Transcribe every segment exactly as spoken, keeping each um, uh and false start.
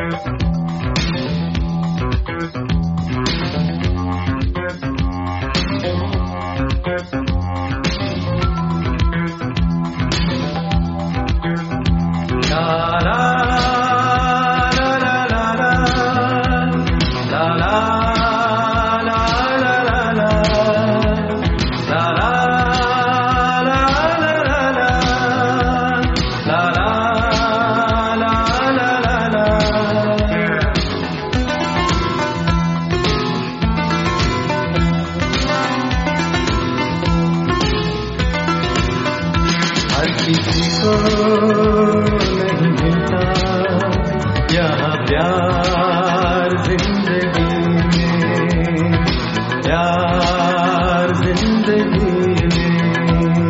किसी को नहीं मिलता यहाँ प्यार जिंदगी में, प्यार जिंदगी में।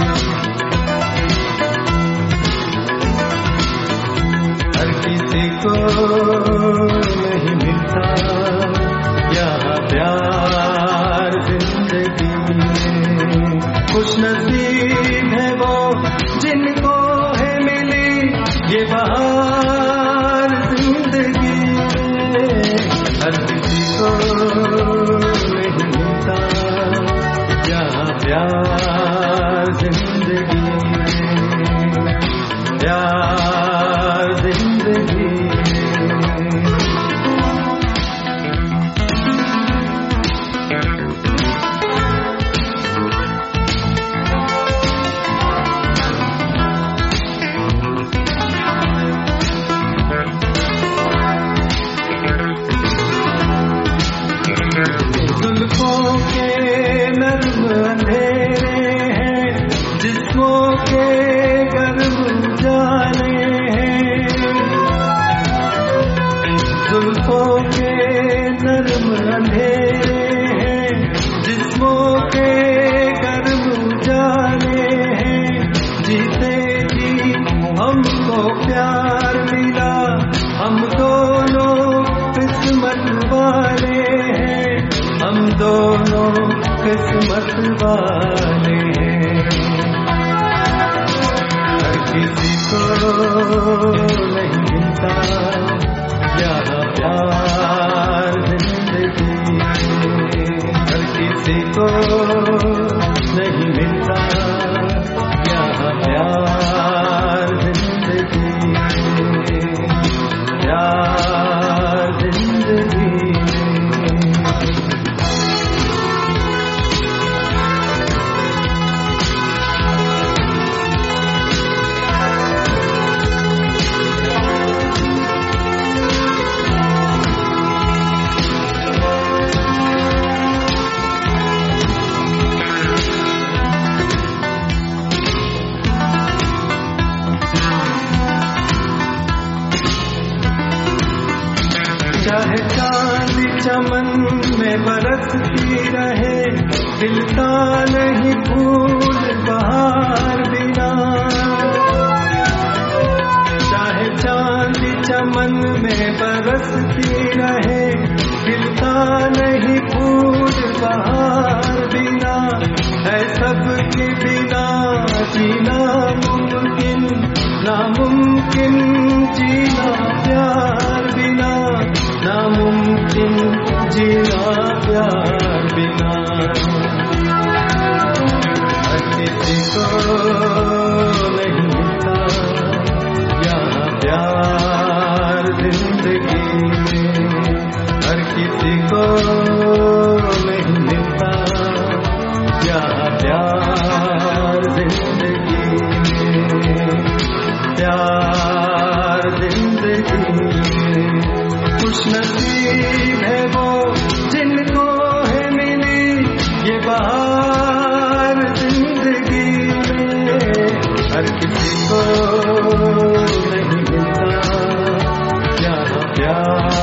हर किसी को नहीं मिलता यहाँ प्यार जिंदगी में। खुश नसीब है वो जिनको है मिली ये बहार जिंदगी में। हर किसी को नहीं मिलता यहाँ प्यार जिंदगी में, प्यार जिंदगी प्यार मिला, हम दोनों किस्मत वाले हैं, हम दोनों किस्मत वाले हैं। हर किसी को नहीं मिलता यहाँ प्यार जिंदगी में। हर किसी को नहीं मिलता यहाँ प्यार जिंदगी में, प्यार जिंदगी चाहे चांद चमन में बरसती रहे, खिलता नहीं फूल बहार बिना। चाहे चांद चमन में बरसती रहे, खिलता नहीं फूल बहार बिना। है सबके बिना जीना मुमकिन, नामुमकिन जीना प्यार बिना, नामुमकिन जीना प्यार बिना। हर किसी को नहीं मिलता यहाँ प्यार जिंदगी में। हर किसी को नहीं मिलता यहाँ प्यार जिंदगी में, प्यार जिंदगी में। खुश नसीब है वो जिनको है मिली ये बहार जिंदगी में। हर किसी को नहीं मिलता यहाँ प्यार